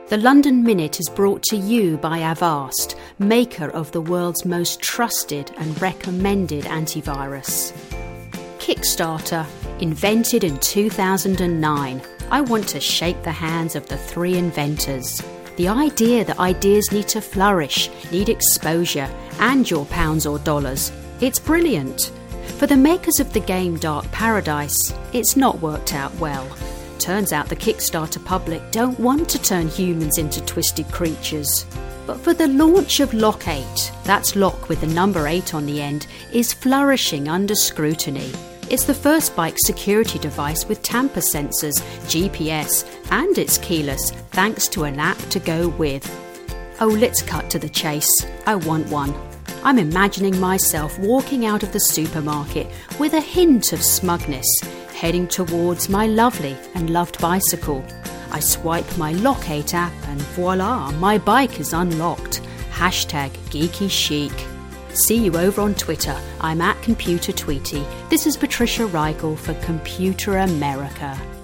The London Minute is brought to you by Avast, maker of the world's most trusted and recommended antivirus. Kickstarter, invented in 2009. I want to shake the hands of the three inventors. The idea that ideas need to flourish, need exposure, and your pounds or dollars. It's brilliant. For the makers of the game Dark Paradise, it's not worked out well. Turns out the Kickstarter public don't want to turn humans into twisted creatures. But for the launch of Lock 8, that's lock with the number 8 on the end, is flourishing under scrutiny. It's the first bike security device with tamper sensors, GPS, and it's keyless thanks to an app to go with. Oh, let's cut to the chase. I want one. I'm imagining myself walking out of the supermarket with a hint of smugness, heading towards my lovely and loved bicycle. I swipe my Lock 8 app and voila, my bike is unlocked. #geeky-chic. See you over on Twitter. I'm @ComputerTweety. This is Patricia Rigel for Computer America.